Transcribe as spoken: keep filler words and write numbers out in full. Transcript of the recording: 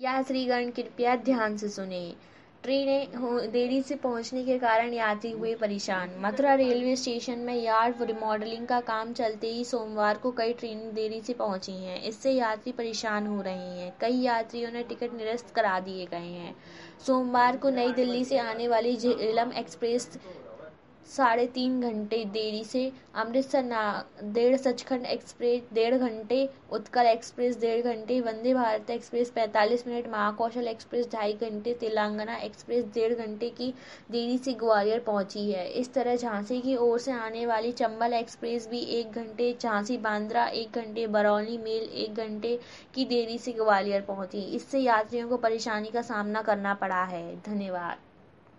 यात्रीगण कृपया ध्यान से सुनें। ट्रेनें हो- देरी से पहुंचने के कारण यात्री हुए परेशान। मथुरा रेलवे स्टेशन में यार्ड रिमॉडलिंग का काम चलते ही सोमवार को कई ट्रेनें देरी से पहुंची हैं। इससे यात्री परेशान हो रहे हैं। कई यात्रियों ने टिकट निरस्त करा दिए गए हैं। सोमवार को नई दिल्ली से आने वाली झेलम एक्सप्रेस साढ़े तीन घंटे देरी से, अमृतसर नांदेड़ सचखंड एक्सप्रेस डेढ़ घंटे, उत्कल एक्सप्रेस डेढ़ घंटे, वंदे भारत एक्सप्रेस पैंतालीस मिनट, महाकौशल एक्सप्रेस ढाई घंटे, तेलंगाना एक्सप्रेस डेढ़ घंटे की देरी से ग्वालियर पहुंची है। इस तरह झांसी की ओर से आने वाली चंबल एक्सप्रेस भी एक घंटे, झांसी बांद्रा एक घंटे, बरौनी मेल एक घंटे की देरी से ग्वालियर पहुंची। इससे यात्रियों को परेशानी का सामना करना पड़ा है। धन्यवाद।